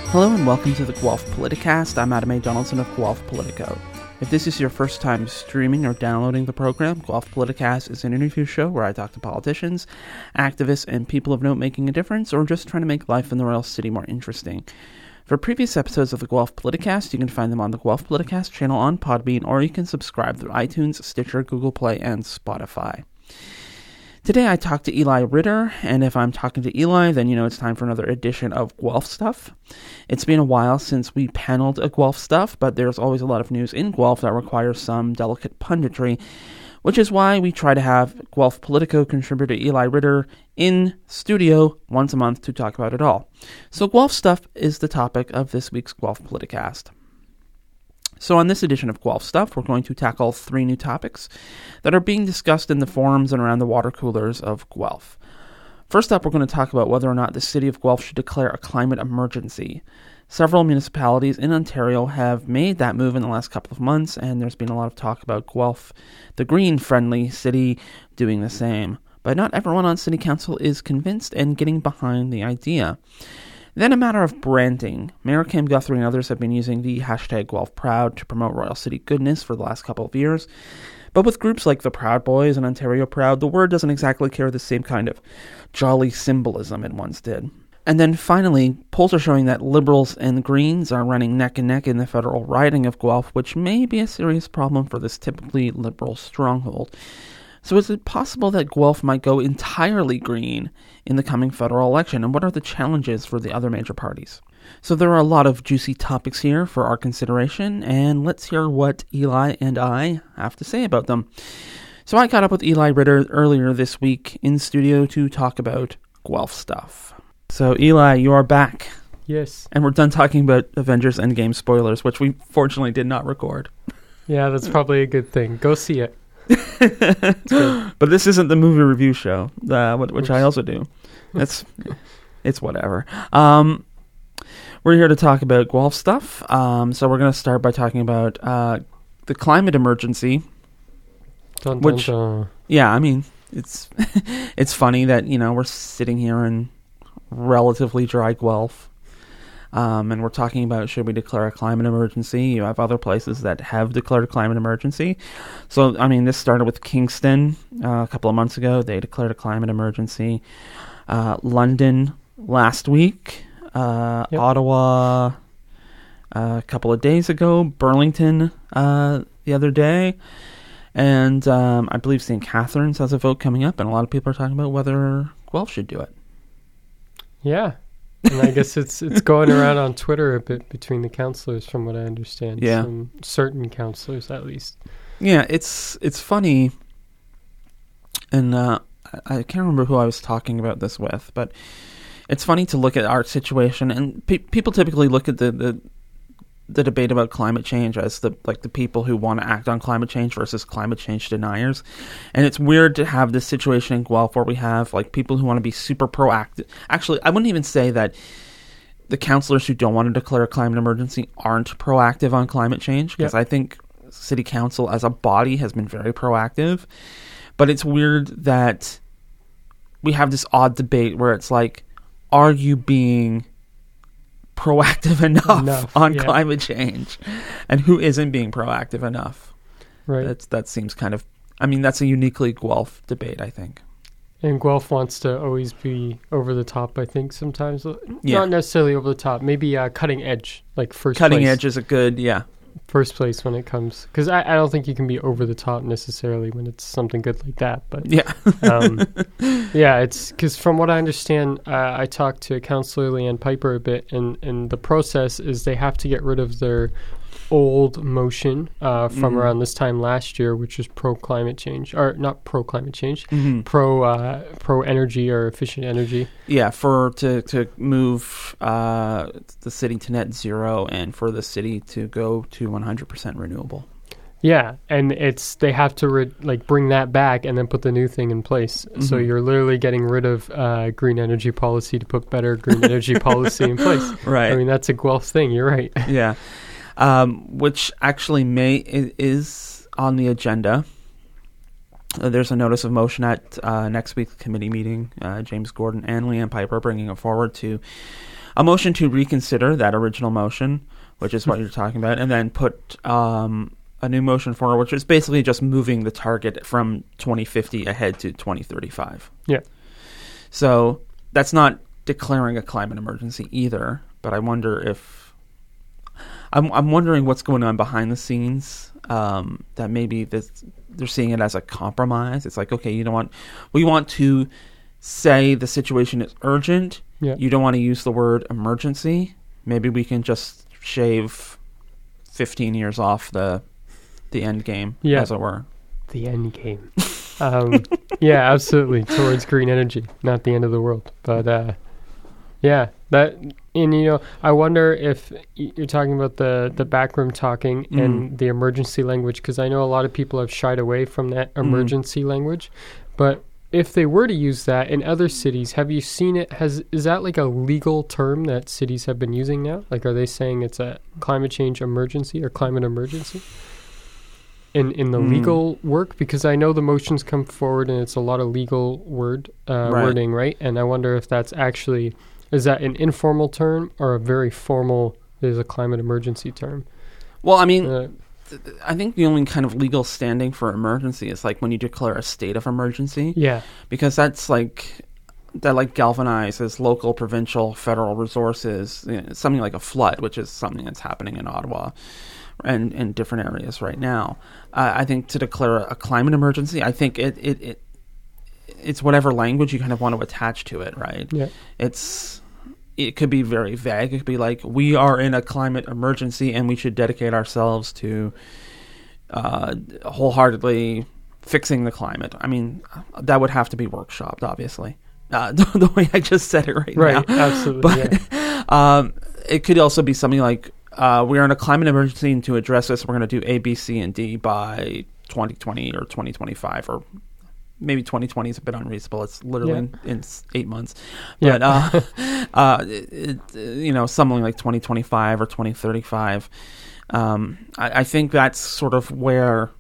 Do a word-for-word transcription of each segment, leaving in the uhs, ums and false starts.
Hello and welcome to the Guelph Politicast. I'm Adam A. Donaldson of Guelph Politico. If this is your first time streaming or downloading the program, Guelph Politicast is an interview show where I talk to politicians, activists, and people of note making a difference, or just trying to make life in the Royal City more interesting. For previous episodes of the Guelph Politicast, you can find them on the Guelph Politicast channel on Podbean, or you can subscribe through iTunes, Stitcher, Google Play, and Spotify. Today I talked to Eli Ritter, and if I'm talking to Eli, then you know it's time for another edition of Guelph Stuff. It's been a while since we paneled a Guelph Stuff, but there's always a lot of news in Guelph that requires some delicate punditry, which is why we try to have Guelph Politico contributor Eli Ritter in studio once a month to talk about it all. So Guelph Stuff is the topic of this week's Guelph Politicast. So on this edition of Guelph Stuff, we're going to tackle three new topics that are being discussed in the forums and around the water coolers of Guelph. First up, we're going to talk about whether or not the city of Guelph should declare a climate emergency. Several municipalities in Ontario have made that move in the last couple of months, and there's been a lot of talk about Guelph, the green-friendly city, doing the same. But not everyone on city council is convinced and getting behind the idea. Then a matter of branding. Mayor Kim Guthrie and others have been using the hashtag GuelphProud to promote Royal City goodness for the last couple of years. But with groups like the Proud Boys and Ontario Proud, the word doesn't exactly carry the same kind of jolly symbolism it once did. And then finally, polls are showing that Liberals and Greens are running neck and neck in the federal riding of Guelph, which may be a serious problem for this typically Liberal stronghold. So is it possible that Guelph might go entirely green in the coming federal election, and what are the challenges for the other major parties? So there are a lot of juicy topics here for our consideration, and let's hear what Eli and I have to say about them. So I caught up with Eli Ritter earlier this week in studio to talk about Guelph stuff. So Eli, you are back. Yes. And we're done talking about Avengers Endgame spoilers, which we fortunately did not record. Yeah, that's probably a good thing. Go see it. But this isn't the movie review show, uh, which Oops. I also do. It's it's whatever. Um, we're here to talk about Guelph stuff. Um, so we're going to start by talking about uh, the climate emergency. Dun, which, dun, dun. yeah, I mean, it's it's funny that you know we're sitting here in relatively dry Guelph. Um, and we're talking about should we declare a climate emergency. You have other places that have declared a climate emergency. So, I mean, this started with Kingston uh, a couple of months ago. They declared a climate emergency. Uh, London last week. Uh, yep. Ottawa uh, a couple of days ago. Burlington uh, the other day. And um, I believe Saint Catharines has a vote coming up. And a lot of people are talking about whether Guelph should do it. Yeah. And I guess it's it's going around on Twitter a bit between the councillors, from what I understand. Yeah. Some certain councillors, at least. Yeah, it's it's funny, and uh, I, I can't remember who I was talking about this with, but it's funny to look at our situation, and pe- people typically look at the, the the debate about climate change as the like the people who want to act on climate change versus climate change deniers. And it's weird to have this situation in Guelph where we have like people who want to be super proactive. Actually, I wouldn't even say that the councillors who don't want to declare a climate emergency aren't proactive on climate change, because yep. I think city council as a body has been very proactive. But it's weird that we have this odd debate where it's like, are you being proactive enough, enough on yeah. climate change, and who isn't being proactive enough? Right. That's, that seems kind of, I mean, that's a uniquely Guelph debate, I think. And Guelph wants to always be over the top, I think, sometimes. Yeah. Not necessarily over the top, maybe uh, cutting edge, like first Cutting place. edge is a good, yeah. First place when it comes, because I, I don't think you can be over the top necessarily when it's something good like that. But yeah, um, yeah, it's because from what I understand, uh, I talked to Councillor Leanne Piper a bit, and, and the process is they have to get rid of their old motion uh, from mm-hmm. around this time last year, which was pro climate change, or not pro climate change, mm-hmm. pro uh, pro energy or efficient energy. Yeah, for to to move uh, the city to net zero, and for the city to go to one hundred percent renewable. Yeah, and it's they have to re- like bring that back and then put the new thing in place. Mm-hmm. So you're literally getting rid of uh, green energy policy to put better green energy policy in place. Right. I mean, that's a Guelph thing. You're right. Yeah. Um, which actually may is on the agenda. Uh, there's a notice of motion at uh, next week's committee meeting. Uh, James Gordon and Leanne Piper bringing it forward to a motion to reconsider that original motion, which is what you're talking about, and then put um, a new motion forward, which is basically just moving the target from twenty fifty ahead to twenty thirty-five. Yeah. So that's not declaring a climate emergency either, but I wonder if I'm I'm wondering what's going on behind the scenes. Um, that maybe this, they're seeing it as a compromise. It's like, okay, you don't want we want to say the situation is urgent. Yeah. You don't want to use the word emergency. Maybe we can just shave fifteen years off the the end game, yeah. as it were. The end game. um, yeah, absolutely. Towards green energy, not the end of the world. But uh, yeah, that and you know, I wonder if you're talking about the the backroom talking mm. and the emergency language, because I know a lot of people have shied away from that emergency mm. language, but if they were to use that in other cities, have you seen it? Has is that like a legal term that cities have been using now? Like, are they saying it's a climate change emergency or climate emergency in in the mm. legal work? Because I know the motions come forward and it's a lot of legal word uh, right. wording, right? And I wonder if that's actually, is that an informal term or a very formal, is a climate emergency term? Well, I mean, Uh, I think the only kind of legal standing for emergency is like when you declare a state of emergency. Yeah. Because that's like, that like galvanizes local, provincial, federal resources, you know, something like a flood, which is something that's happening in Ottawa and in different areas right now. Uh, I think to declare a climate emergency, I think it, it, it it's whatever language you kind of want to attach to it, right? Yeah. It's... It could be very vague. It could be like, we are in a climate emergency and we should dedicate ourselves to uh, wholeheartedly fixing the climate. I mean, that would have to be workshopped, obviously. Uh, the, the way I just said it right, right now. Right, absolutely. But yeah. um, it could also be something like, uh, we are in a climate emergency, and to address this, we're going to do A, B, C, and D by twenty twenty or twenty twenty-five, or maybe twenty twenty is a bit unreasonable. It's literally Yeah. in, in s- eight months. Yeah. But, uh, uh, it, it, you know, something like twenty twenty-five or twenty thirty-five. Um, I, I think that's sort of where,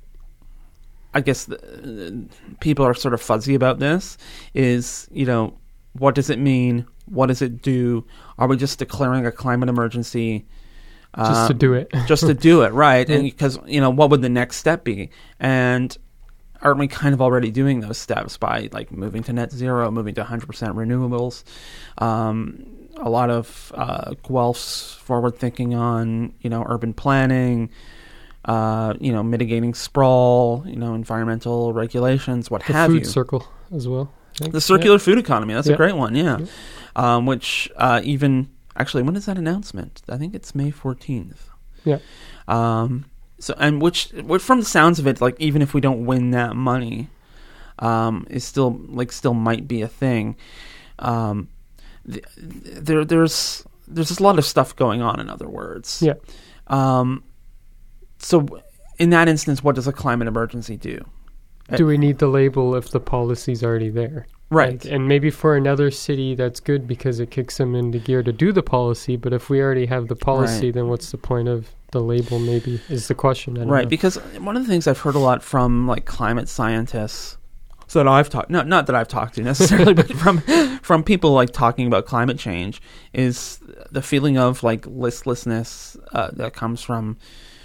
I guess, the, uh, people are sort of fuzzy about this, is, you know, what does it mean? What does it do? Are we just declaring a climate emergency? Just uh, to do it. just to do it, right? Yeah. And because, you know, what would the next step be? And aren't we kind of already doing those steps by like moving to net zero, moving to one hundred percent renewables? Um, a lot of uh, Guelph's forward thinking on, you know, urban planning, uh, you know, mitigating sprawl, you know, environmental regulations, what the have food you. circle as well. I think. The circular yeah. food economy, that's Yeah. a great one, yeah. Yeah. Um, which uh, even, actually, when is that announcement? I think it's May fourteenth. Yeah. Um, so, and which, which, from the sounds of it, like, even if we don't win that money, um, is still, like, still might be a thing. Um, th- there, there's, there's just a lot of stuff going on, in other words. Yeah. Um, so in that instance, what does a climate emergency do? Do we need the label if the policy's already there? Right. Like, and maybe for another city, that's good because it kicks them into gear to do the policy. But if we already have the policy, Right. then what's the point of the label, maybe, is the question. I don't Right, know. because one of the things I've heard a lot from, like, climate scientists, so that I've talked, not not that I've talked to necessarily, but from from people, like, talking about climate change, is the feeling of, like, listlessness uh, that comes from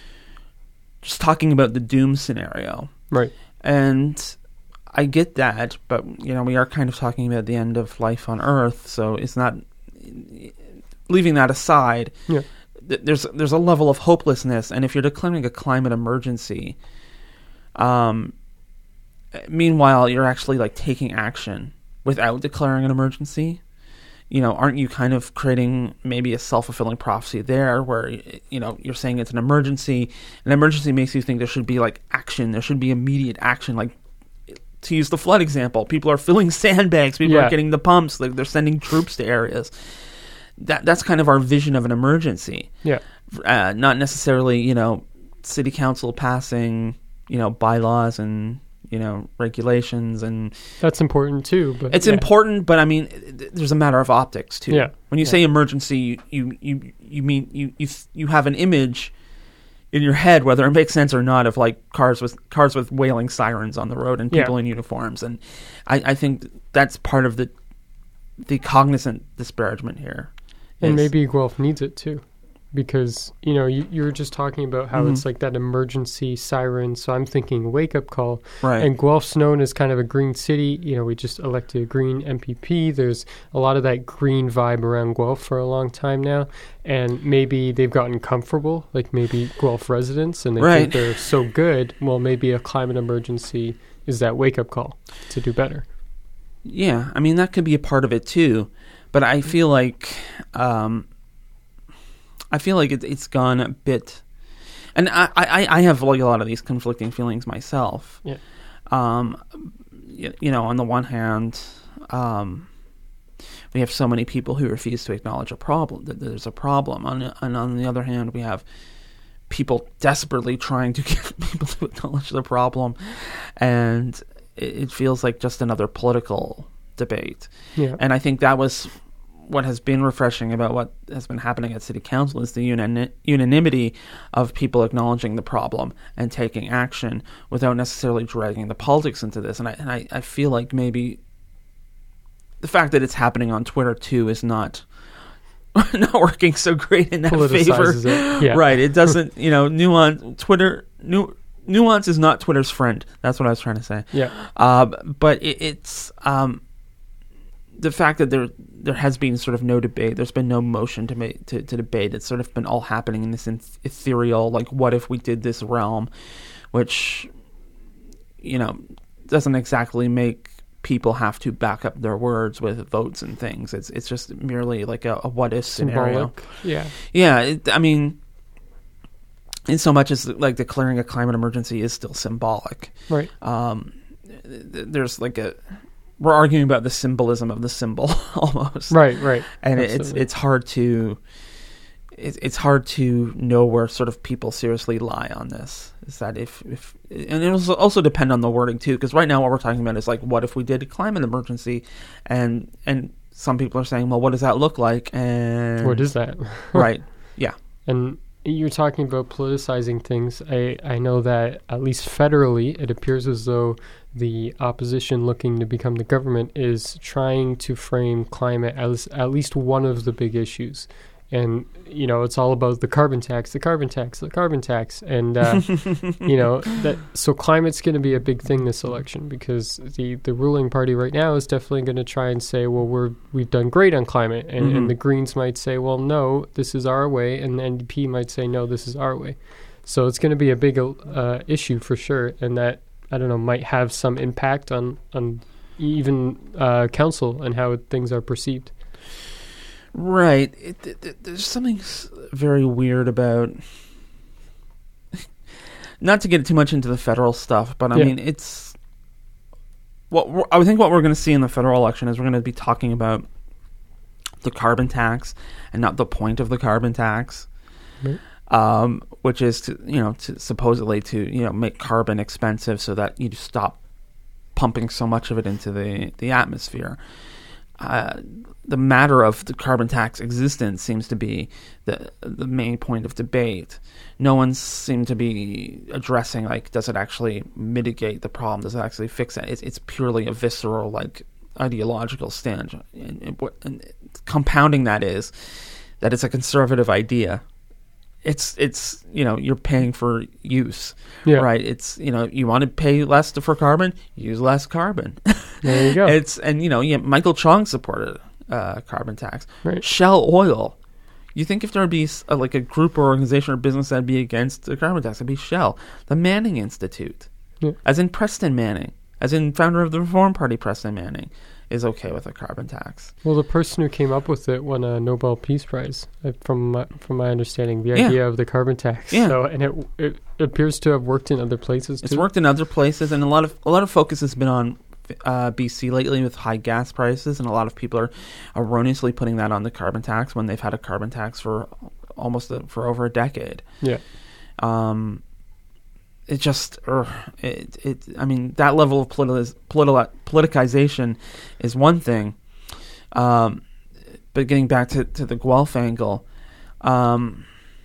just talking about the doom scenario. Right. And I get that, but, you know, we are kind of talking about the end of life on Earth, so it's not, leaving that aside, Yeah. th- there's there's a level of hopelessness, and if you're declaring a climate emergency, um, meanwhile, you're actually, like, taking action without declaring an emergency, you know, aren't you kind of creating maybe a self-fulfilling prophecy there where, you know, you're saying it's an emergency. An emergency makes you think there should be, like, action. There should be immediate action. Like, to use the flood example, people are filling sandbags. People Yeah. are getting the pumps. Like, they're sending troops to areas. That That's kind of our vision of an emergency. Yeah. Uh, not necessarily, you know, city council passing, you know, bylaws and, you know, regulations, and That's important too. But it's yeah. important, but I mean, th- there's a matter of optics too. Yeah. When you Yeah. say emergency, you, you you you mean you you you have an image in your head, whether it makes sense or not, of, like, cars with cars with wailing sirens on the road and people Yeah. in uniforms, and I, I think that's part of the the cognizant disparagement here. And is, maybe Guelph needs it too. Because, you know, you, you were just talking about how mm-hmm. it's like that emergency siren. So I'm thinking wake-up call. Right. And Guelph's known as kind of a green city. You know, we just elected a green M P P. There's a lot of that green vibe around Guelph for a long time now. And maybe they've gotten comfortable, like maybe Guelph residents, and they right. think they're so good. Well, maybe a climate emergency is that wake-up call to do better. Yeah, I mean, that could be a part of it too. But I feel like... Um, I feel like it, it's gone a bit, and I, I, I have like a lot of these conflicting feelings myself. Yeah. Um, you, you know, on the one hand, um, we have so many people who refuse to acknowledge a problem, that there's a problem. On, and on the other hand, we have people desperately trying to get people to acknowledge the problem, and it, it feels like just another political debate. Yeah. And I think that was what has been refreshing about what has been happening at City Council is the unani- unanimity of people acknowledging the problem and taking action without necessarily dragging the politics into this. And I and I, I feel like maybe the fact that it's happening on Twitter too is not not working so great in that favor. It. Yeah. Right. It doesn't, you know, nuance Twitter nu- nuance is not Twitter's friend. That's what I was trying to say. Yeah. Uh, but it, it's um the fact that there there has been sort of no debate, there's been no motion to make to, to debate. It's sort of been all happening in this ethereal, like, what if we did this realm, which, you know, doesn't exactly make people have to back up their words with votes and things. It's it's just merely like a, a what if scenario. Symbolic. Yeah. Yeah. It, I mean, in so much as like declaring a climate emergency is still symbolic. Right. Um, th- there's like a. We're arguing about the symbolism of the symbol almost. Right, right. And Absolutely. it's it's hard to it's it's hard to know where sort of people seriously lie on this. Is that if if and it'll also depend on the wording too, because right now what we're talking about is like, what if we did a climate emergency, and and some people are saying, well, what does that look like? And what is that? Right. Yeah. And you're talking about politicizing things. I, I know that at least federally, it appears as though the opposition looking to become the government is trying to frame climate as at least one of the big issues. And, you know, it's all about the carbon tax, the carbon tax, the carbon tax. And, uh, you know, that so climate's going to be a big thing this election, because the, the ruling party right now is definitely going to try and say, well, we're, we've done great on climate. And, mm-hmm. and the Greens might say, well, no, this is our way. And the N D P might say, no, this is our way. So it's going to be a big uh, issue for sure. And that, I don't know, might have some impact on, on even uh, council and how things are perceived. Right. It, it, it, there's something very weird about, not to get too much into the federal stuff, but I yeah. mean, it's, what we're, I think what we're going to see in the federal election is we're going to be talking about the carbon tax and not the point of the carbon tax, right. um, which is to, you know, to supposedly to, you know, make carbon expensive so that you stop pumping so much of it into the, the atmosphere. Uh, the matter of the carbon tax existence seems to be the the main point of debate. No one seemed to be addressing, like, does it actually mitigate the problem? Does it actually fix it? It's, it's purely a visceral, like, ideological stand. And, and, and compounding that is that it's a conservative idea. It's, it's you know, you're paying for use, yeah. right? It's, you know, you want to pay less to, for carbon, use less carbon. There you go. It's, and, you know, yeah, Michael Chong supported uh, carbon tax. Right. Shell Oil. You think if there would be a, like a group or organization or business that would be against the carbon tax, it'd be Shell. The Manning Institute, yeah. as in Preston Manning, as in founder of the Reform Party, Preston Manning, is okay with a carbon tax. Well, the person who came up with it won a Nobel Peace Prize, uh, from my, from my understanding, the yeah. idea of the carbon tax. Yeah. So, and it it appears to have worked in other places too. It's worked in other places, and a lot of a lot of focus has been on uh, B C lately with high gas prices, and a lot of people are erroneously putting that on the carbon tax when they've had a carbon tax for almost a, for over a decade. Yeah. Um. It just, uh, it, it. I mean, that level of politi- politi- politicization is one thing. Um, but getting back to, to the Guelph angle, um,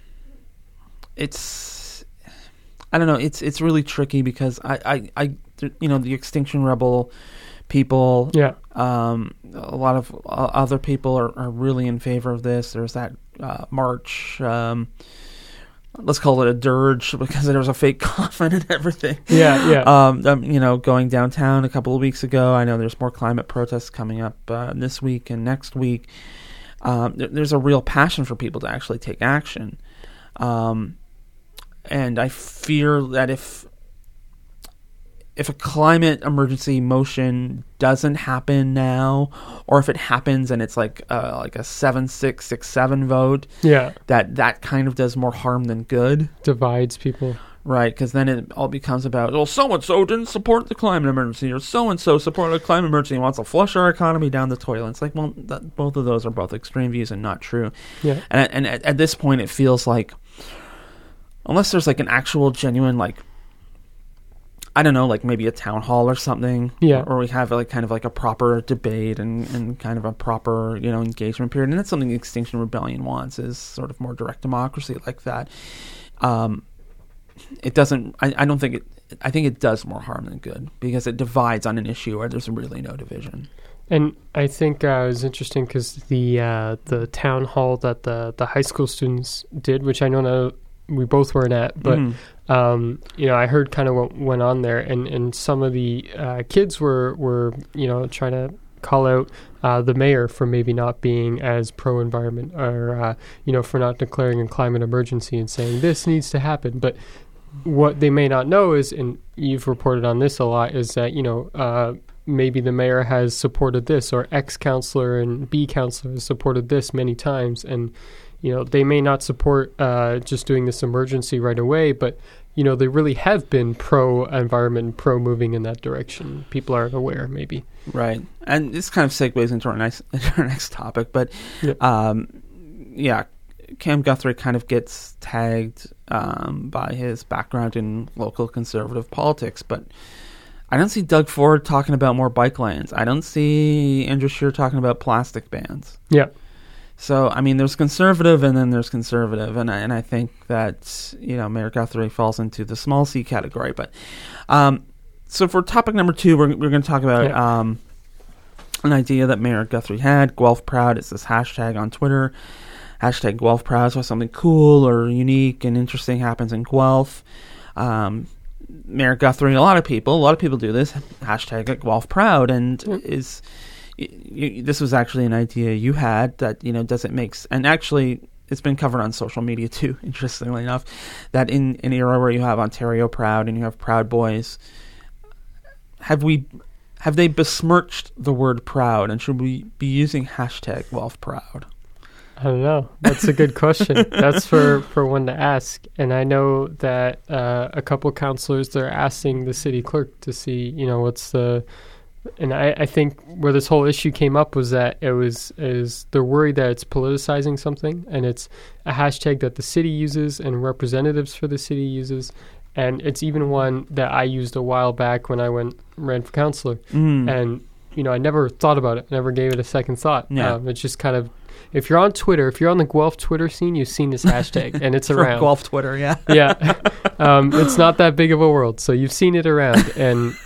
it's, I don't know, it's it's really tricky because I, I, I, you know, the Extinction Rebel people. Yeah. Um, a lot of uh, other people are, are really in favor of this. There's that uh, march. Um, let's call it a dirge because there was a fake coffin and everything. Yeah, yeah. Um, um, you know, going downtown a couple of weeks ago. I know there's more climate protests coming up uh, this week and next week. Um, there, there's a real passion for people to actually take action. Um, and I fear that if if a climate emergency motion doesn't happen now, or if it happens and it's like uh, like a seven six six seven vote, yeah, that that kind of does more harm than good. Divides people. Right, because then it all becomes about, well, so-and-so didn't support the climate emergency, or so-and-so supported the climate emergency and wants to flush our economy down the toilet. It's like, well, that, both of those are both extreme views and not true. Yeah. And, and at, at this point, it feels like, unless there's like an actual genuine, like, I don't know, like maybe a town hall or something. Yeah. Or, or we have like kind of like a proper debate and, and kind of a proper, you know, engagement period. And that's something Extinction Rebellion wants, is sort of more direct democracy like that. Um, it doesn't, I, I don't think it, I think it does more harm than good because it divides on an issue where there's really no division. And I think uh, it was interesting because the uh, the town hall that the, the high school students did, which I know now we both weren't at, but mm-hmm. um, you know, I heard kind of what went on there, and, and some of the uh, kids were, were you know trying to call out uh, the mayor for maybe not being as pro-environment, or uh, you know for not declaring a climate emergency and saying this needs to happen, but what they may not know is, and you've reported on this a lot, is that, you know, uh, maybe the mayor has supported this, or X counselor and B counselor has supported this many times. And, you know, they may not support uh, just doing this emergency right away, but, you know, they really have been pro-environment, pro-moving in that direction. People aren't aware, maybe. Right. And this kind of segues into our next, into our next topic. But, yep. um, yeah, Cam Guthrie kind of gets tagged um, by his background in local conservative politics, but I don't see Doug Ford talking about more bike lanes. I don't see Andrew Scheer talking about plastic bans. Yeah. So, I mean, there's conservative and then there's conservative, and I, and I think that, you know, Mayor Guthrie falls into the small C category. But um, so for topic number two, we're we're going to talk about yeah. um, an idea that Mayor Guthrie had. Guelph Proud is this hashtag on Twitter. Hashtag Guelph Proud, so something cool or unique and interesting happens in Guelph. Um, Mayor Guthrie, a lot of people, a lot of people do this. Hashtag Guelph Proud, and mm. is y- y- this was actually an idea you had that, you know, does it make s- and actually it's been covered on social media too. Interestingly enough, that in an era where you have Ontario Proud and you have Proud Boys, have we have they besmirched the word proud, and should we be using hashtag Guelph Proud? I don't know. That's a good question. That's for, for one to ask. And I know that uh, a couple of councillors, they're asking the city clerk to see, you know, what's the... And I, I think where this whole issue came up was that it was is they're worried that it's politicizing something, and it's a hashtag that the city uses and representatives for the city uses. And it's even one that I used a while back when I went ran for councillor. Mm. And, you know, I never thought about it, never gave it a second thought. Yeah. Um, it's just kind of... If you're on Twitter, if you're on the Guelph Twitter scene, you've seen this hashtag, and it's around. Guelph Twitter, yeah. yeah. Um, it's not that big of a world, so you've seen it around, and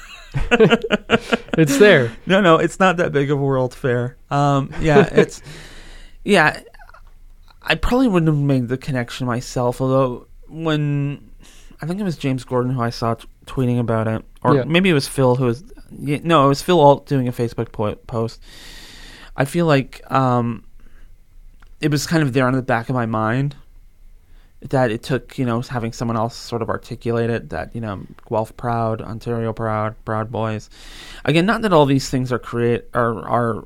it's there. No, no, it's not that big of a world, fair. Um, yeah, it's... Yeah, I probably wouldn't have made the connection myself, although when... I think it was James Gordon who I saw t- tweeting about it, or yeah. maybe it was Phil who was... Yeah, no, it was Phil Alt doing a Facebook po- post. I feel like... Um, it was kind of there on the back of my mind that it took, you know, having someone else sort of articulate it, that, you know, Guelph Proud, Ontario Proud, Proud Boys. Again, not that all these things are create are are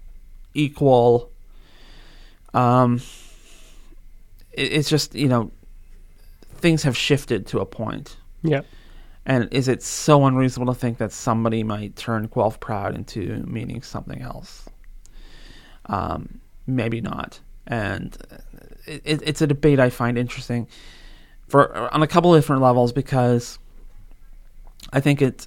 equal. Um, it, it's just, you know, things have shifted to a point. Yeah. And is it so unreasonable to think that somebody might turn Guelph Proud into meaning something else? Um, maybe not. And it, it's a debate I find interesting for on a couple of different levels, because I think it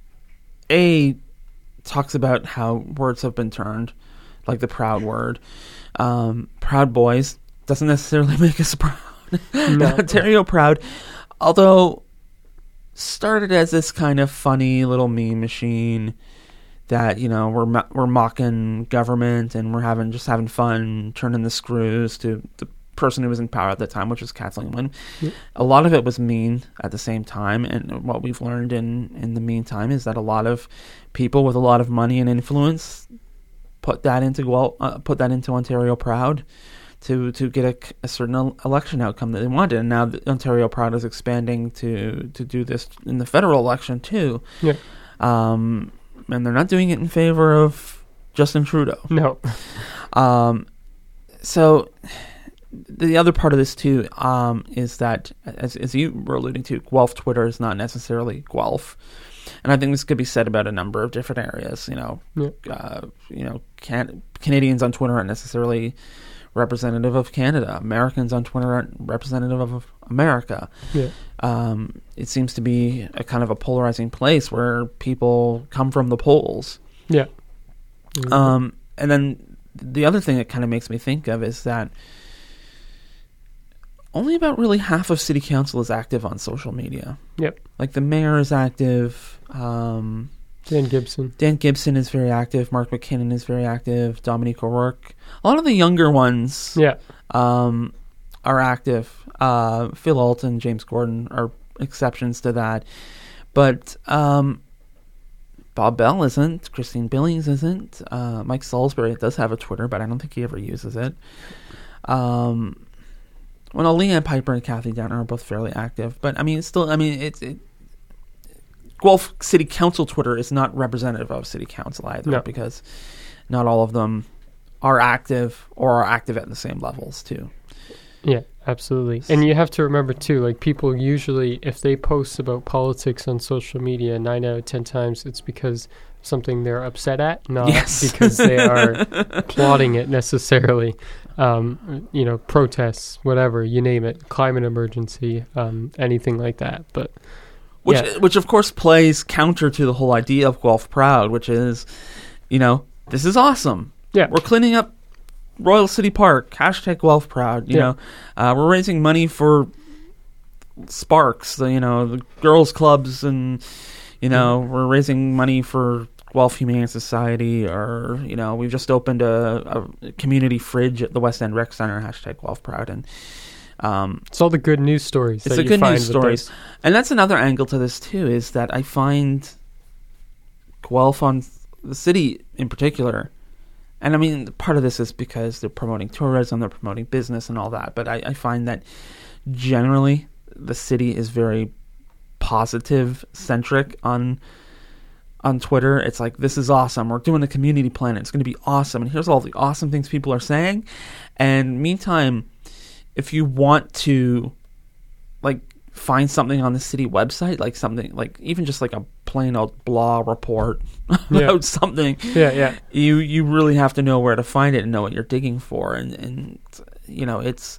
a talks about how words have been turned, like the proud word. Um, Proud Boys doesn't necessarily make us proud. No. Ontario Proud, although started as this kind of funny little meme machine, that, you know, we're mo- we're mocking government and we're having just having fun, turning the screws to the person who was in power at the time, which was Kathleen Wynne. Yep. A lot of it was mean at the same time, and what we've learned in, in the meantime is that a lot of people with a lot of money and influence put that into well, uh, put that into Ontario Proud to to get a, a certain election outcome that they wanted, and now the Ontario Proud is expanding to to do this in the federal election too. Yeah. Um, and they're not doing it in favor of Justin Trudeau. No. Um, so the other part of this too um, is that, as as you were alluding to, Guelph Twitter is not necessarily Guelph. And I think this could be said about a number of different areas. You know, Yep. uh, you know, can, Canadians on Twitter aren't necessarily representative of Canada. Americans on Twitter aren't representative of America. Yeah. Um, it seems to be a kind of a polarizing place where people come from the polls. Yeah. Mm-hmm. Um, and then the other thing that kind of makes me think of is that only about really half of City Council is active on social media. Yep. Like the mayor is active. Um, Dan Gibson. Dan Gibson is very active. Mark McKinnon is very active. Dominique O'Rourke. A lot of the younger ones Yeah. um, are active. Uh, Phil Alton, James Gordon are exceptions to that. But um, Bob Bell isn't. Christine Billings isn't. Uh, Mike Salisbury does have a Twitter, but I don't think he ever uses it. Um, well, Leanne Piper and Kathy Downer are both fairly active. But, I mean, it's still, I mean, it's... It, Guelph City Council Twitter is not representative of City Council either, no. because not all of them are active or are active at the same levels too. Yeah, absolutely. And you have to remember too, like people usually, if they post about politics on social media, nine out of ten times it's because something they're upset at, not yes. because they are plotting it necessarily. Um, you know, protests, whatever, you name it, climate emergency, um, anything like that. But Which, yeah. which of course plays counter to the whole idea of Guelph Proud, which is, you know, this is awesome. Yeah. We're cleaning up Royal City Park, hashtag Guelph Proud, you yeah. know. Uh, we're raising money for Sparks, the, you know, the girls' clubs, and, you know, mm-hmm. we're raising money for Guelph Humane Society, or, you know, we've just opened a, a community fridge at the West End Rec Center, hashtag Guelph Proud, and Um, it's all the good news stories. It's that the you good find news stories. those. And that's another angle to this, too, is that I find Guelph on the city in particular, and I mean, part of this is because they're promoting tourism, they're promoting business and all that, but I, I find that generally the city is very positive-centric on on Twitter. It's like, this is awesome. We're doing a community plan. It's going to be awesome. And here's all the awesome things people are saying. And meantime, if you want to, like, find something on the city website, like something, like even just like a plain old blah report about yeah. something, yeah, yeah, you you really have to know where to find it and know what you're digging for. And, and you know, it's,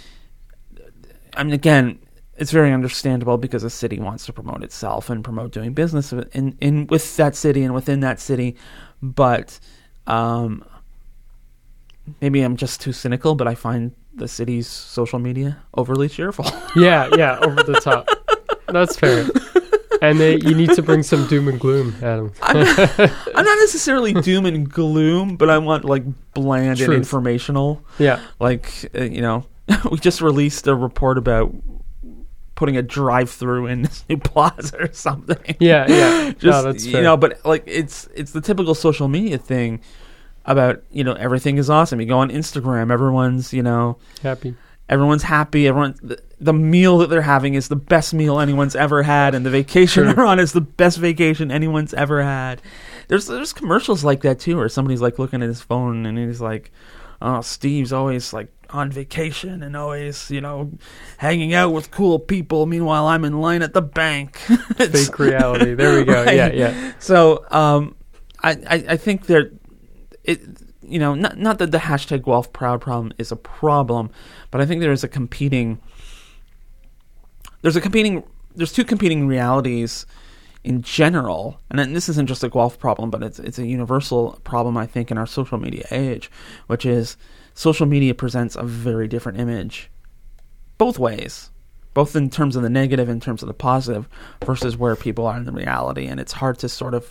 I mean, again, it's very understandable because the city wants to promote itself and promote doing business in, in with that city and within that city. But um, maybe I'm just too cynical, but I find the city's social media overly cheerful. yeah, yeah, over the top. That's fair. And they, you need to bring some doom and gloom, Adam. I'm, not, I'm not necessarily doom and gloom, but I want like bland Truth. and informational. Yeah. Like, uh, you know, we just released a report about putting a drive-through in this new plaza or something. Yeah, yeah. Just, no, that's fair. You know, but like it's it's the typical social media thing about, you know, everything is awesome. You go on Instagram, everyone's, you know, happy. Everyone's happy. Everyone, the, the meal that they're having is the best meal anyone's ever had, and the vacation Sure. they're on is the best vacation anyone's ever had. There's there's commercials like that too, where somebody's like looking at his phone and he's like, "Oh, Steve's always like on vacation and always, you know, hanging out with cool people. Meanwhile, I'm in line at the bank." Fake reality. There we go. Right? Yeah, yeah. So, um, I, I I think that it. You know, not not that the hashtag Guelph Proud problem is a problem, but I think there is a competing. There's a competing. There's two competing realities in general, and then this isn't just a Guelph problem, but it's it's a universal problem, I think, in our social media age, which is social media presents a very different image, both ways, both in terms of the negative, in terms of the positive, versus where people are in the reality, and it's hard to sort of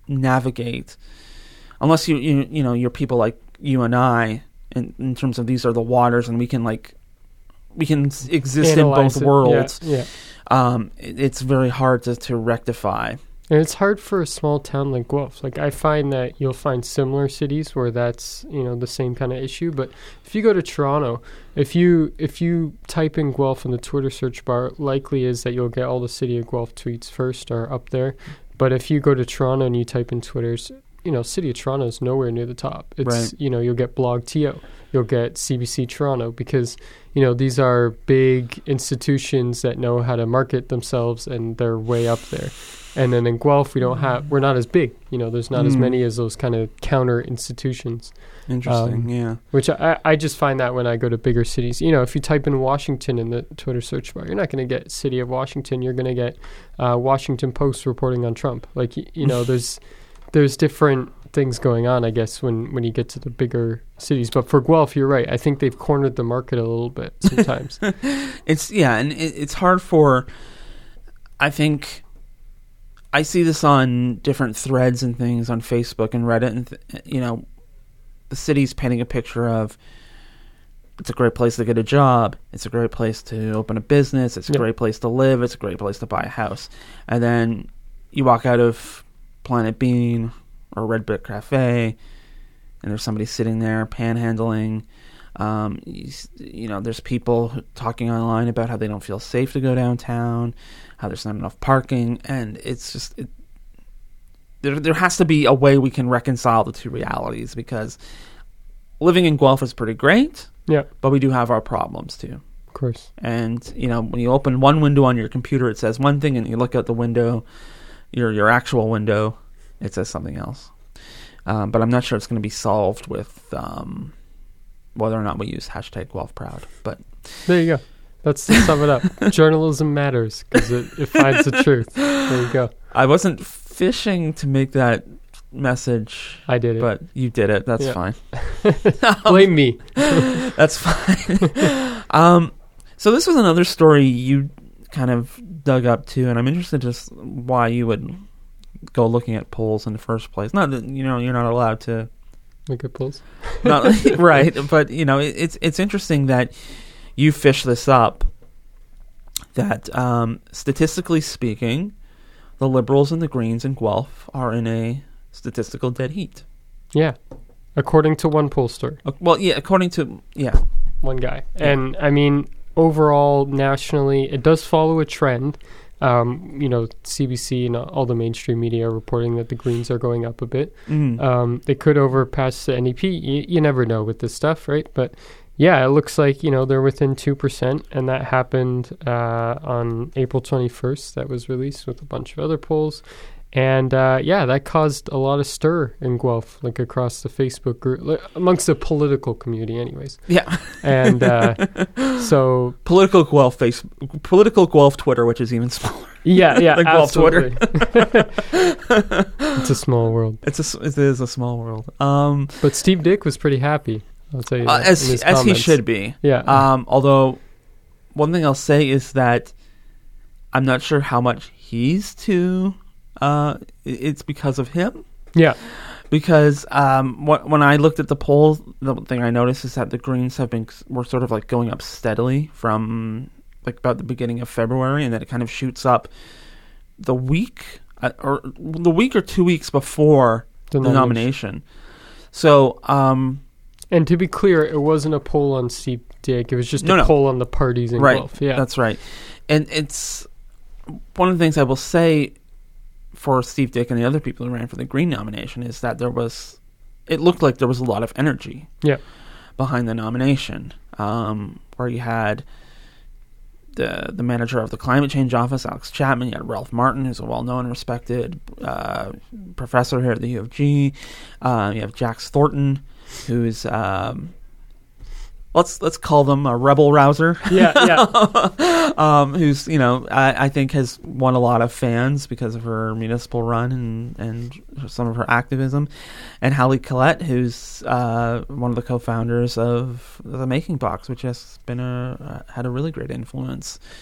navigate unless you you you know you're people like you and I in, in terms of these are the waters and we can like we can exist Analyze in both it. worlds. Yeah, yeah. Um, it, it's very hard to, to rectify. And it's hard for a small town like Guelph. Like, I find that you'll find similar cities where that's, you know, the same kind of issue. But if you go to Toronto, if you if you type in Guelph in the Twitter search bar, likely is that you'll get all the City of Guelph tweets first or up there. But if you go to Toronto and you type in Twitter's, you know, City of Toronto is nowhere near the top. It's, right. you know, you'll get Blog T O, you'll get C B C Toronto because, you know, these are big institutions that know how to market themselves and they're way up there. And then in Guelph, we don't have, we're not as big. You know, there's not mm. as many as those kind of counter institutions. Interesting, um, yeah. Which I, I just find that when I go to bigger cities, you know, if you type in Washington in the Twitter search bar, you're not going to get City of Washington. You're going to get uh, Washington Post reporting on Trump. Like, y- you know, there's there's different things going on, I guess, when, when you get to the bigger cities. But for Guelph, you're right. I think they've cornered the market a little bit sometimes. It's, yeah, and it, it's hard for, I think... I see this on different threads and things on Facebook and Reddit, and th- you know, the city's painting a picture of it's a great place to get a job, it's a great place to open a business, it's a yep. great place to live, it's a great place to buy a house, and then you walk out of Planet Bean or Red Brick Cafe, and there's somebody sitting there panhandling. Um, you, you know, there's people talking online about how they don't feel safe to go downtown, how there's not enough parking, and it's just it, there. There has to be a way we can reconcile the two realities because living in Guelph is pretty great, yeah, but we do have our problems too. Of course. And you know, when you open one window on your computer, it says one thing, and you look out the window, your your actual window, it says something else. Um, but I'm not sure it's going to be solved with. Um, whether or not we use hashtag Guelph Proud. But there you go. That's to sum it up. Journalism matters because it, it finds the truth. There you go. I wasn't fishing to make that message. I did it. But you did it. That's yeah. fine. Blame me. That's fine. um, so this was another story you kind of dug up too, and I'm interested just why you would go looking at polls in the first place. Not that, you know, you're not allowed to look at polls. Not, right, but you know, it, it's it's interesting that you fish this up. That um, statistically speaking, the Liberals and the Greens in Guelph are in a statistical dead heat. Yeah, according to one pollster. Uh, well, yeah, according to yeah, one guy. Yeah. And I mean, overall, nationally, it does follow a trend. Um, you know, C B C and all the mainstream media are reporting that the Greens are going up a bit. Mm. Um, they could overpass the N D P. You, you never know with this stuff, right? But yeah, it looks like, you know, they're within two percent, and that happened uh, on April twenty-first. That was released with a bunch of other polls. And uh, yeah, that caused a lot of stir in Guelph, like across the Facebook group, like, amongst the political community, anyways. Yeah. And uh, so political Guelph face, political Guelph Twitter, which is even smaller. Yeah, yeah, than Guelph Twitter. It's a small world. It's a, it is a small world. Um, but Steve Dick was pretty happy. I'll tell you that, uh, as as he should be. Yeah. Um, although one thing I'll say is that I'm not sure how much he's to. Uh, it's because of him. Yeah. Because um, wh- when I looked at the poll, the thing I noticed is that the Greens have been were sort of like going up steadily from like about the beginning of February, and then it kind of shoots up the week uh, or the week or two weeks before the, the nomination. nomination. So, um, and to be clear, it wasn't a poll on Steve Dick. It was just no, a no. poll on the parties in right. Guelph. Yeah, that's right. And it's one of the things I will say for Steve Dick and the other people who ran for the Green nomination is that there was, it looked like there was a lot of energy yeah. behind the nomination, um, where you had the the manager of the climate change office, Alex Chapman, you had Ralph Martin, who's a well-known and respected uh, professor here at the U of G, uh, you have Jax Thornton, who's um, let's let's call them a rebel rouser. Yeah, yeah. um, who's, you know, I, I think has won a lot of fans because of her municipal run and, and some of her activism. And Hallie Collette, who's uh, one of the co-founders of the Making Box, which has been a uh, had a really great influence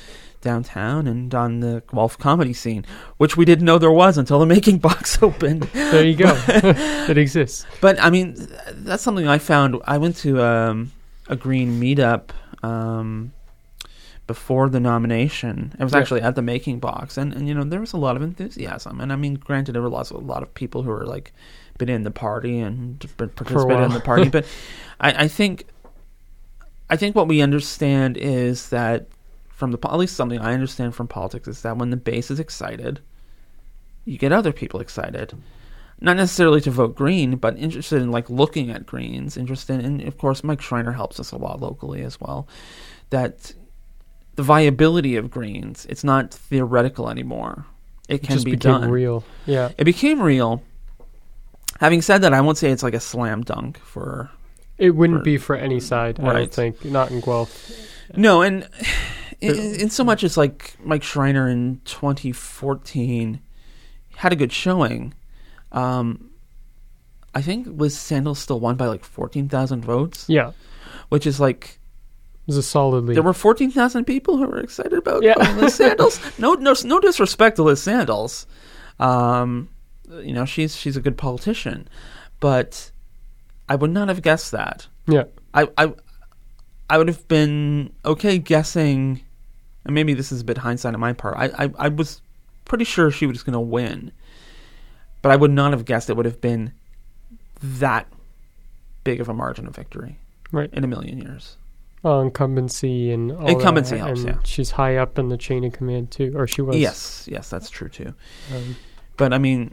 downtown and on the Guelph comedy scene, which we didn't know there was until the Making Box opened. There you go. It exists. But, I mean, that's something I found. I went to um, a Green meetup um, before the nomination. It was Yeah. actually at the Making Box. And, and, you know, there was a lot of enthusiasm. And, I mean, granted, there were lots, a lot of people who were, like, been in the party and been participated in the party. But I, I think... I think what we understand is that from the, at least something I understand from politics is that when the base is excited, you get other people excited. Not necessarily to vote Green, but interested in like looking at Greens, interested in, and of course Mike Schreiner helps us a lot locally as well, that the viability of Greens, it's not theoretical anymore. It can It just be became done. real. Yeah. It became real. Having said that, I won't say it's like a slam dunk for... It wouldn't For- be for any side, I Right. don't think. Not in Guelph. No, and in, in so much as like Mike Schreiner in twenty fourteen had a good showing, um, I think Liz Sandals still won by like fourteen thousand votes, Yeah. which is like It was a solid lead. there were fourteen thousand people who were excited about Yeah. voting Liz Sandals. No, no, no disrespect to Liz Sandals. Um, you know, she's she's a good politician, but I would not have guessed that. Yeah. I, I, I would have been okay guessing, and maybe this is a bit hindsight on my part. I, I, I was pretty sure she was going to win, but I would not have guessed it would have been that big of a margin of victory Right. in a million years. Well, incumbency and all Incumbency that, helps, and yeah. She's high up in the chain of command, too. Or she was. Yes, yes, that's true too. Um, But I mean,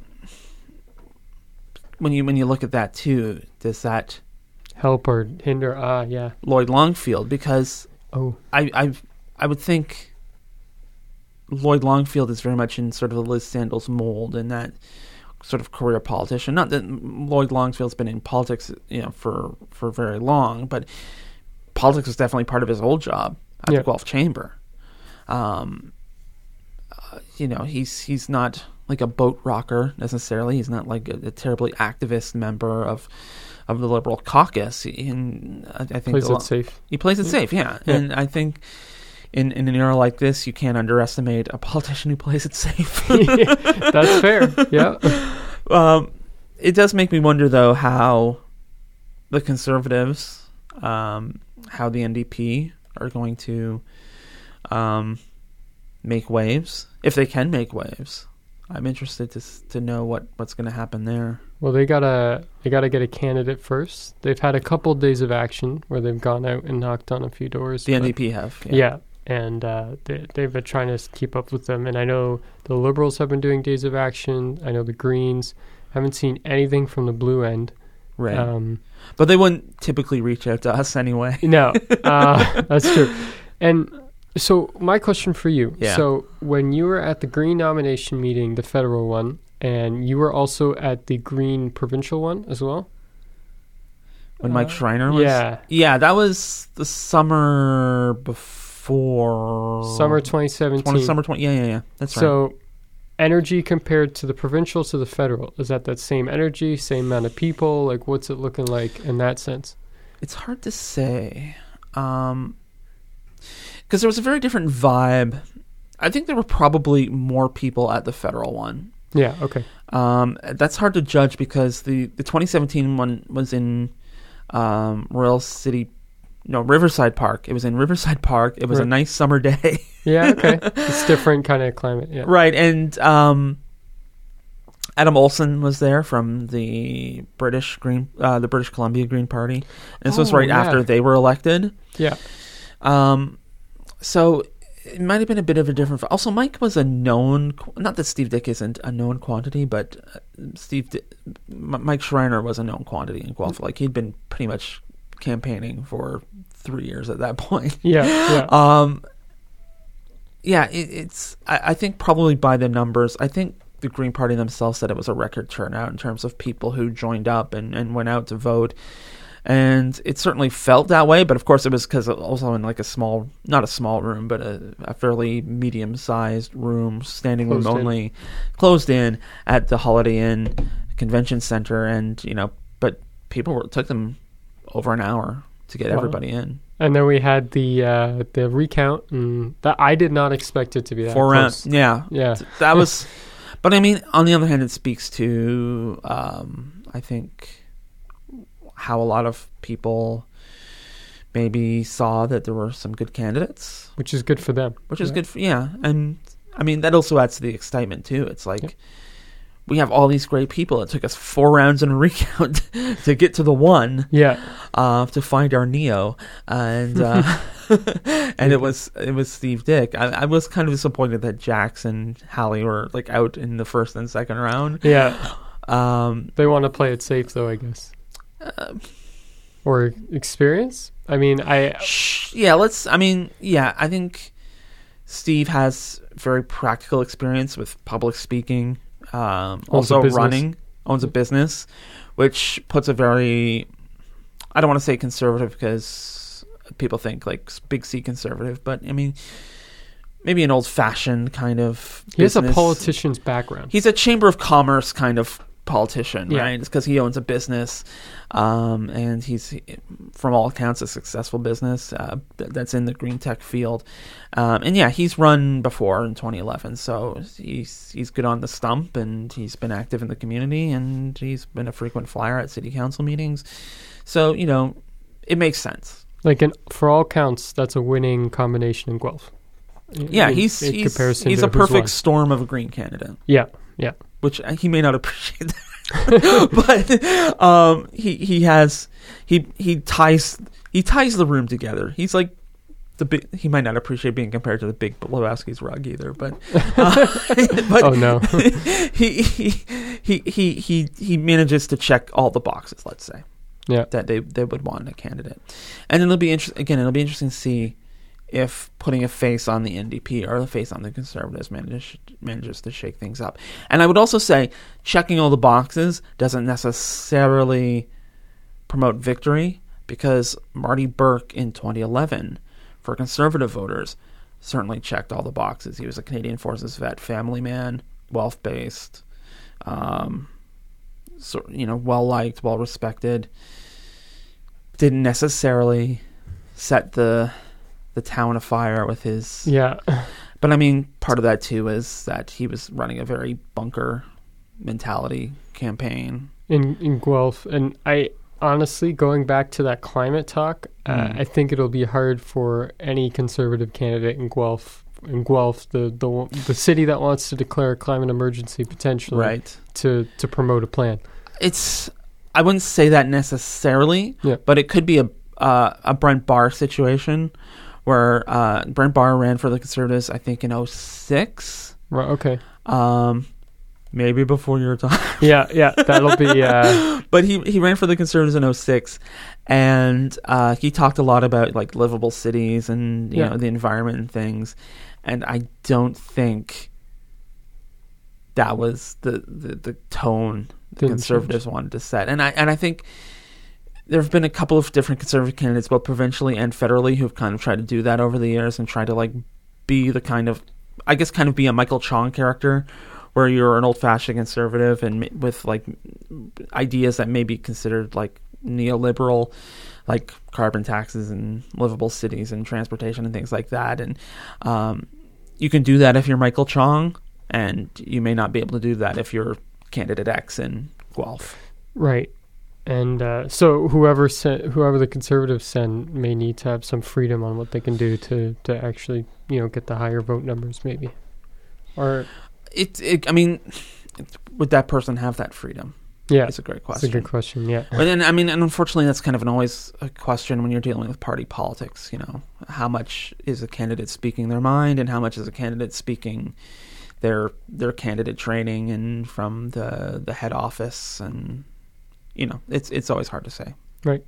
when you when you look at that too, does that help or hinder? Ah, yeah. Lloyd Longfield? Because Oh. I I I would think Lloyd Longfield is very much in sort of the Liz Sandals mold, in that sort of career politician. Not that Lloyd Longfield's been in politics, you know, for for very long, but politics was definitely part of his old job at Yeah. the Guelph Chamber. Um, uh, you know, he's he's not like a boat rocker necessarily. He's not like a, a terribly activist member of of the Liberal caucus. And I, I think Plays a it lot- safe. he plays it safe, yeah. Yeah. And I think in in an era like this, you can't underestimate a politician who plays it safe. That's fair. Yeah. Um, it does make me wonder, though, how the Conservatives, um, how the N D P are going to um, make waves, if they can make waves. I'm interested to s- to know what, what's going to happen there. Well, they gotta they gotta get a candidate first. They've had a couple days of action where they've gone out and knocked on a few doors. The but- N D P have, Yeah. yeah. And uh, they, they've been trying to s- keep up with them. And I know the Liberals have been doing days of action. I know the Greens. Haven't seen anything from the blue end. Right. Um, But they wouldn't typically reach out to us anyway. no, uh, that's true. And so my question for you. Yeah. So when you were at the Green nomination meeting, the federal one, and you were also at the Green provincial one as well? When Mike Uh, Schreiner was? Yeah. Yeah, that was the summer before... Summer twenty seventeen. twenty, summer twenty, yeah, yeah, yeah. That's right. So, energy compared to the provincial to the federal, is that that same energy, same amount of people? Like, what's it looking like in that sense? It's hard to say. Um, because there was a very different vibe. I think there were probably more people at the federal one. Yeah, okay. Um, that's hard to judge because the, the twenty seventeen one was in um, Royal City, no, Riverside Park. It was in Riverside Park. It was a Right. nice summer day. Yeah, okay. It's different kind of climate, yeah. Right, and um, Adam Olsen was there from the British Green, uh, the British Columbia Green Party. And this was Oh, right yeah. after they were elected. Yeah. Um, so it might have been a bit of a different. Also, Mike was a known. Not that Steve Dick isn't a known quantity, but uh, Steve, Di- M- Mike Schreiner was a known quantity in Guelph. Like he'd been pretty much campaigning for three years at that point. Yeah, yeah. Um, yeah, it, it's. I, I think probably by the numbers, I think the Green Party themselves said it was a record turnout in terms of people who joined up and, and went out to vote. And it certainly felt that way, but of course it was because also in like a small, not a small room, but a, a fairly medium-sized room, standing Closed room in. only, closed in at the Holiday Inn Convention Center. And, you know, but people were, it took them over an hour to get Wow. everybody in. And then we had the uh, the recount, and that I did not expect it to be that Four close. rounds. Yeah. Yeah. That was, but I mean, on the other hand, it speaks to, um, I think, how a lot of people maybe saw that there were some good candidates, Which is good for them. which is Yeah. good for, yeah. And I mean, that also adds to the excitement too. It's like, Yeah. we have all these great people. It took us four rounds in a recount to get to the one, Yeah. uh, to find our Neo, and uh, and it was it was Steve Dick. I, I was kind of disappointed that Jax and Hallie were like out in the first and second round. Yeah. Um, They want to play it safe, though, I guess. uh, Or experience? I mean, I... sh- yeah, let's. I mean, yeah, I think Steve has very practical experience with public speaking. Um, Owns a also business. running, owns a business, which puts a very, I don't want to say conservative because people think like big C conservative, but I mean, maybe an old fashioned kind of He has a business. politician's background. He's a chamber of commerce kind of politician, Yeah. right? It's because he owns a business, um, and he's, from all accounts, a successful business uh, th- that's in the green tech field. Um, and yeah, he's run before in twenty eleven, so he's he's good on the stump, and he's been active in the community, and he's been a frequent flyer at city council meetings. So you know, it makes sense. Like, in, for all counts, that's a winning combination in Guelph. Yeah, in, he's in he's, comparison he's to a who's perfect won. storm of a green candidate. Yeah, yeah. Which uh, he may not appreciate that. but um, he he has he he ties he ties the room together. He's like the big. He might not appreciate being compared to the big Lebowski's rug either, but uh, but Oh, no. he, he he he he he manages to check all the boxes. Let's say Yeah. that they they would want in a candidate, and it'll be interesting. Again, it'll be interesting to see if putting a face on the N D P or the face on the Conservatives manages manages to shake things up. And I would also say checking all the boxes doesn't necessarily promote victory, because Marty Burke in twenty eleven, for Conservative voters, certainly checked all the boxes. He was a Canadian Forces vet, family man, wealth-based, um, so, you know, well-liked, well-respected. Didn't necessarily set the the town afire with his... Yeah. But I mean, part of that too is that he was running a very bunker mentality campaign. In, in Guelph. And I honestly, going back to that climate talk, uh, Mm. I think it'll be hard for any conservative candidate in Guelph, in Guelph, the, the, the city that wants to declare a climate emergency potentially, Right. to, to promote a plan. It's... I wouldn't say that necessarily, Yeah. but it could be a uh, a Brent Barr situation where uh, Brent Barr ran for the Conservatives, I think, in oh six. Right, okay. Um, maybe before your time. Yeah, yeah, that'll be... Uh, But he, he ran for the Conservatives in oh six, and uh, he talked a lot about like livable cities and you Yeah. know the environment and things. And I don't think that was the, the, the tone the Didn't Conservatives wanted to set. And I and I think there have been a couple of different Conservative candidates, both provincially and federally, who've kind of tried to do that over the years and tried to like be the kind of, I guess, kind of be a Michael Chong character, where you're an old-fashioned conservative and m- with like ideas that may be considered like neoliberal, like carbon taxes and livable cities and transportation and things like that. And um, you can do that if you're Michael Chong, and you may not be able to do that if you're candidate X in Guelph. Right. And uh, so whoever se- whoever the Conservatives send may need to have some freedom on what they can do to, to actually, you know, get the higher vote numbers, maybe. Or It, it I mean, it, would that person have that freedom? yeah, It's a great that's question. a good question. Yeah. But then, I mean, and unfortunately, that's kind of an always a question when you're dealing with party politics. You know, how much is a candidate speaking their mind, and how much is a candidate speaking their their candidate training and from the the head office, and you know, it's it's always hard to say. Right.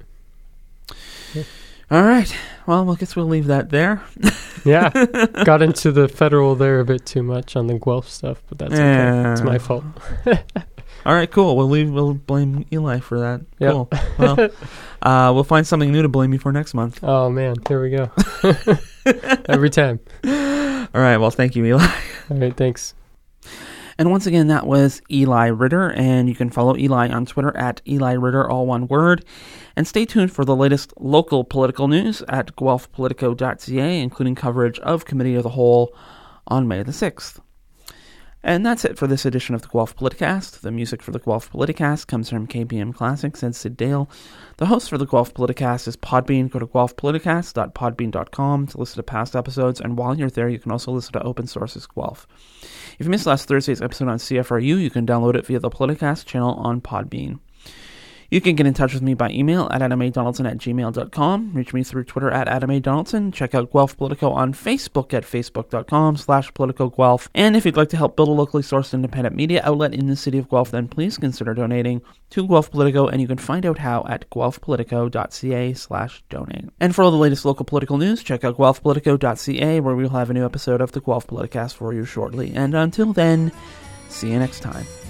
All right. Well, I guess we'll leave that there. Yeah. Got into the federal there a bit too much on the Guelph stuff, but that's okay. It's my fault. All right, cool. We'll leave. We'll blame Eli for that. Yep. Cool. Well, uh, we'll find something new to blame you for next month. Oh man, here we go. Every time. All right. Well, thank you, Eli. All right, thanks. And once again, that was Eli Ritter, and you can follow Eli on Twitter at Eli Ritter, all one word. And stay tuned for the latest local political news at guelph politico dot c a, including coverage of Committee of the Whole on May the sixth. And that's it for this edition of the Guelph Politicast. The music for the Guelph Politicast comes from K B M Classics and Sid Dale. The host for the Guelph Politicast is Podbean. Go to guelph politicast dot podbean dot com to listen to past episodes, and while you're there, you can also listen to Open Sources Guelph. If you missed last Thursday's episode on C F R U, you can download it via the Politicast channel on Podbean. You can get in touch with me by email at adam a donaldson at gmail dot com. Reach me through Twitter at adam a donaldson. Check out Guelph Politico on Facebook at facebook dot com slash politico guelph. And if you'd like to help build a locally sourced independent media outlet in the city of Guelph, then please consider donating to Guelph Politico, and you can find out how at guelph politico dot c a slash donate. And for all the latest local political news, check out guelph politico dot c a, where we'll have a new episode of the Guelph Politicast for you shortly. And until then, see you next time.